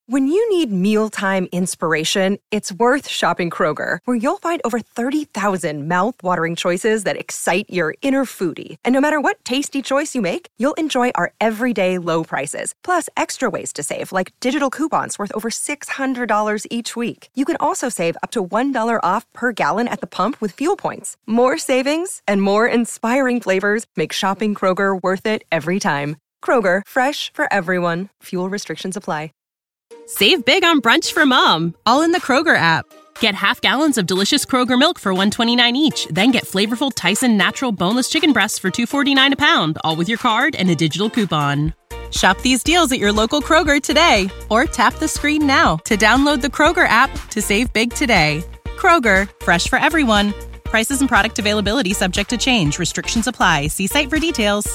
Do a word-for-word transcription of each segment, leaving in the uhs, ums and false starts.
When you need mealtime inspiration, it's worth shopping Kroger, where you'll find over thirty thousand mouth-watering choices that excite your inner foodie. And no matter what tasty choice you make, you'll enjoy our everyday low prices, plus extra ways to save, like digital coupons worth over six hundred dollars each week. You can also save up to one dollar off per gallon at the pump with fuel points. More savings and more inspiring flavors make shopping Kroger worth it every time. Kroger, fresh for everyone. Fuel restrictions apply. Save big on brunch for mom, all in the Kroger app. Get half gallons of delicious Kroger milk for one dollar and twenty-nine cents each. Then get flavorful Tyson natural boneless chicken breasts for two dollars and forty-nine cents a pound, all with your card and a digital coupon. Shop these deals at your local Kroger today, or tap the screen now to download the Kroger app to save big today. Kroger, fresh for everyone. Prices and product availability subject to change. Restrictions apply. See site for details.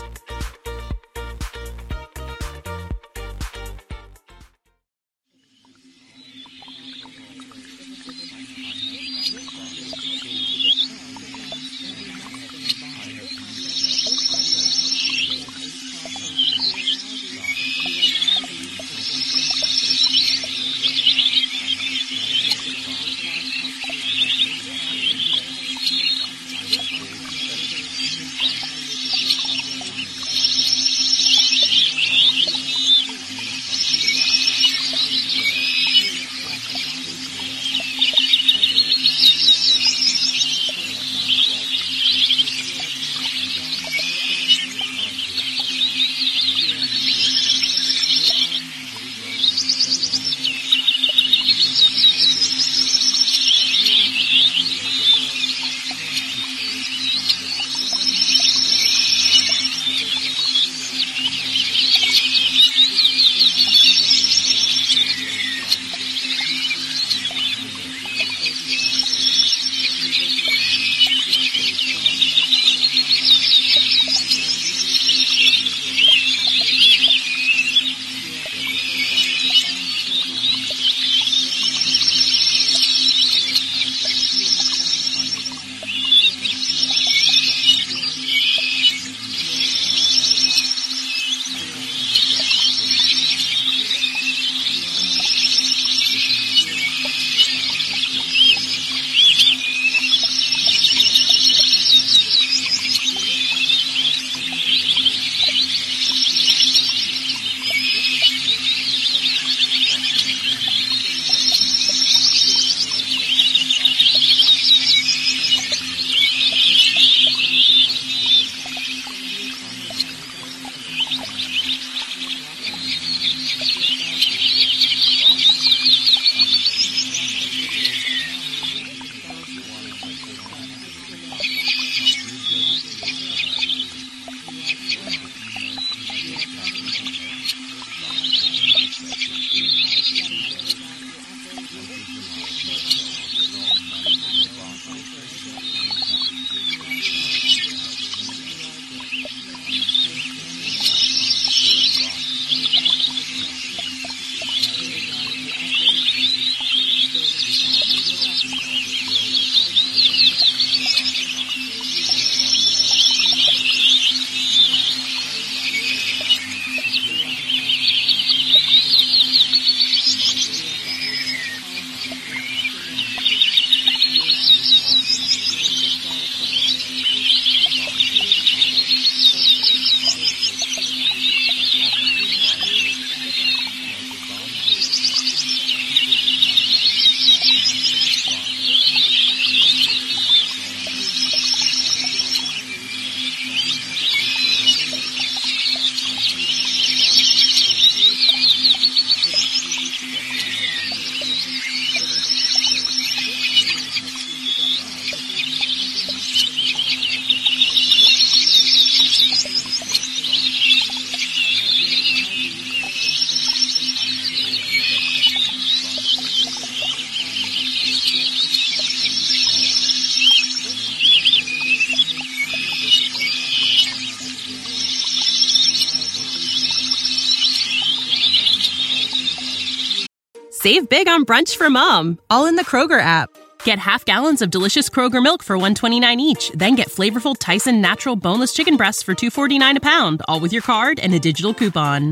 Save big on brunch for mom, all in the Kroger app. Get half gallons of delicious Kroger milk for one dollar and twenty-nine cents each. Then get flavorful Tyson natural boneless chicken breasts for two dollars and forty-nine cents a pound, all with your card and a digital coupon.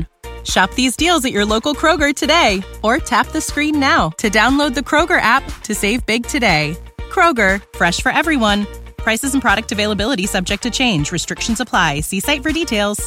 Shop these deals at your local Kroger today, or tap the screen now to download the Kroger app to save big today. Kroger, fresh for everyone. Prices and product availability subject to change. Restrictions apply. See site for details.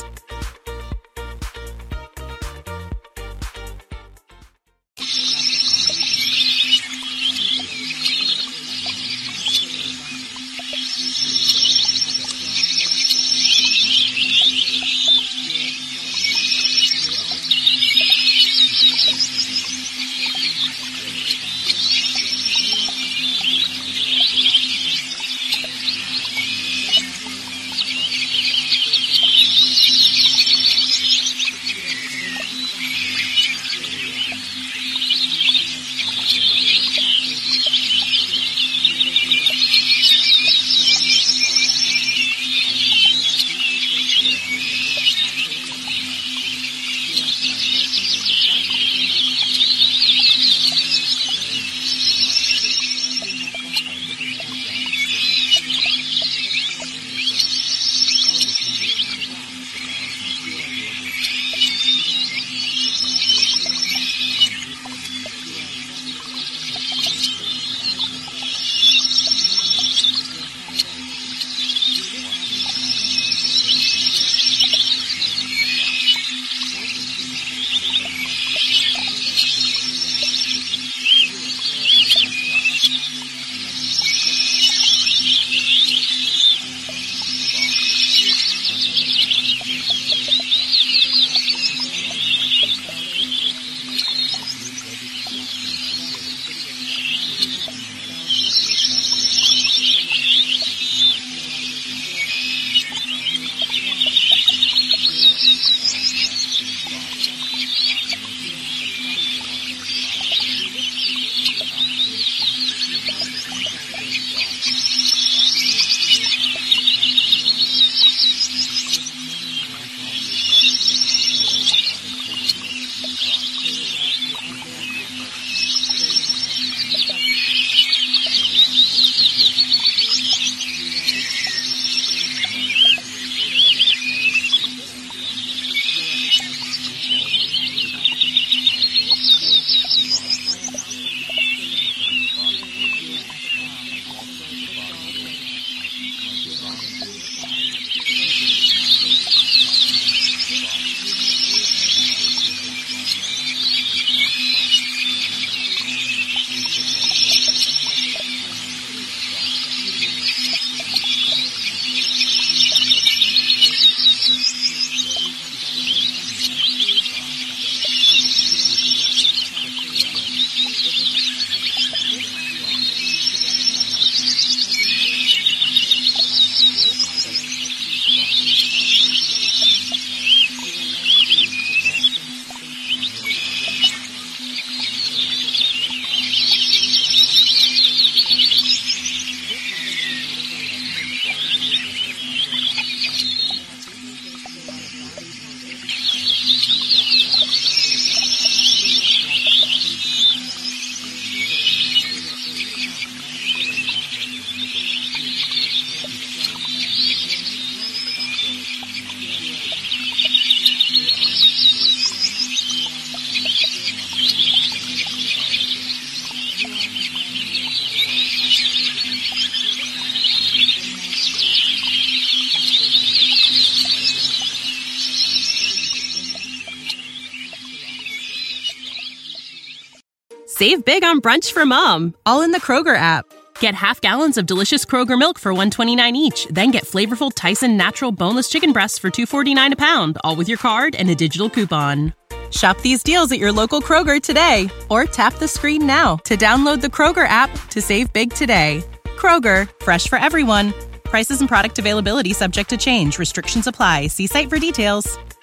Save big on brunch for mom, all in the Kroger app. Get half gallons of delicious Kroger milk for one dollar and twenty-nine cents each. Then get flavorful Tyson natural boneless chicken breasts for two dollars and forty-nine cents a pound, all with your card and a digital coupon. Shop these deals at your local Kroger today, or tap the screen now to download the Kroger app to save big today. Kroger, fresh for everyone. Prices and product availability subject to change. Restrictions apply. See site for details.